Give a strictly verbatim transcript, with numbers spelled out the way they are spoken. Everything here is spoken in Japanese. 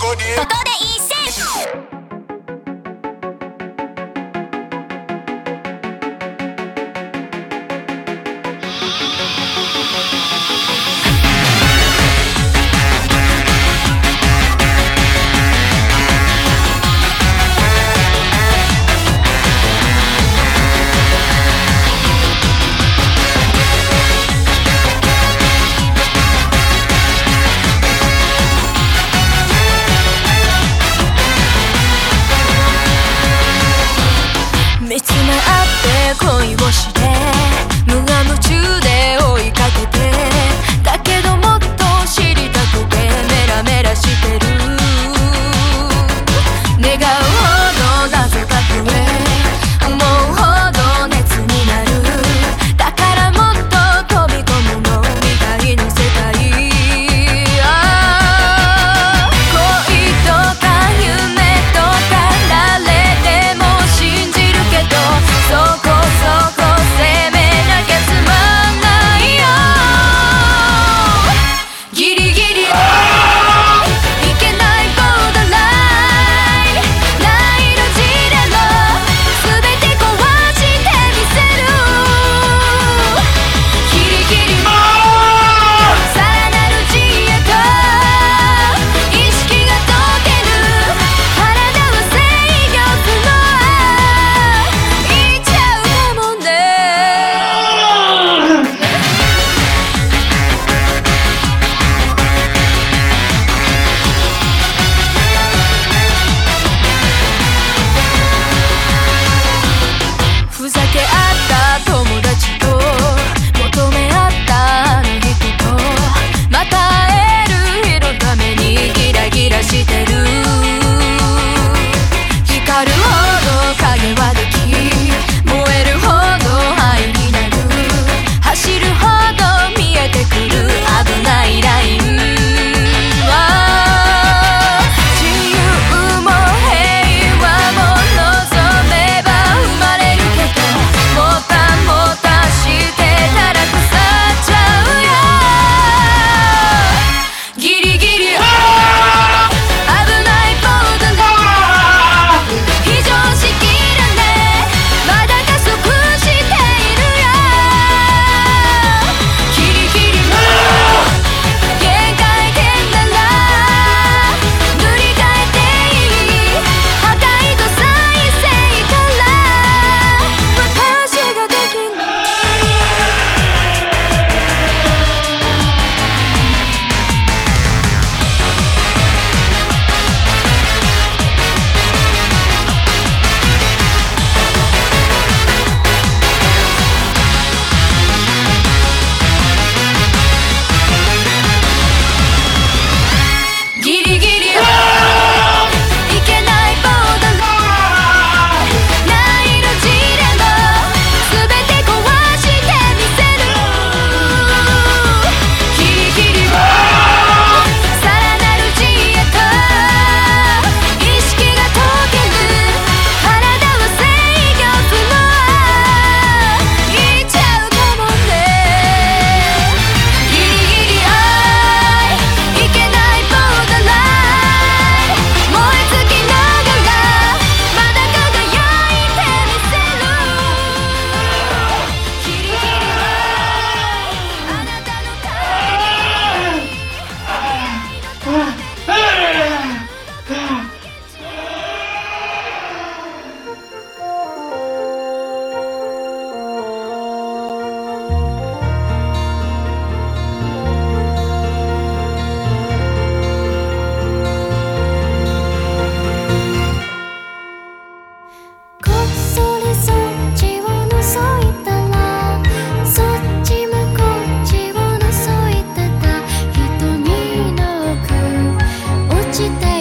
こでここで一戦見つめ合って恋をして無我夢中で追いかけてだけどもっと知りたくてメラメラしてる願うほど謎が増え思うほど熱になるだからもっと飛び込むの未来の世界ああ恋とか夢とか誰でも信じるけどそこそこ責めなきゃつまんないよギリギリいけないボーダーラインない路地でも全て壊してみせるギリギリさらなる自衛と意識が解ける体は制御不能いっちゃうかもねふざけ合った友達と求め合ったあの人とまた会える日のためにギラギラしてる光るほど影はでき燃えるほど愛になる走るほど見えてくる危ないラインは自由も平和も望めば生まれるけどもたもたしてたら腐っちゃうよギリギリ危ないボーダーライン非常識だねまだ加速しているよギリギリ限界点なら塗り替えていい破壊と再生から私ができるギリギリいけないボーダーラインない路地でも全て壊してみせるギリギリさらなる自衛と意識が解ける体は制御不能いっちゃうかもねギリギリ愛いけないボーダーライン燃え尽きながらまだ輝いてみせるギリギリあなたのこっそりそっちを覗いたらそっちもこっちを覗いてた瞳の奥落ちて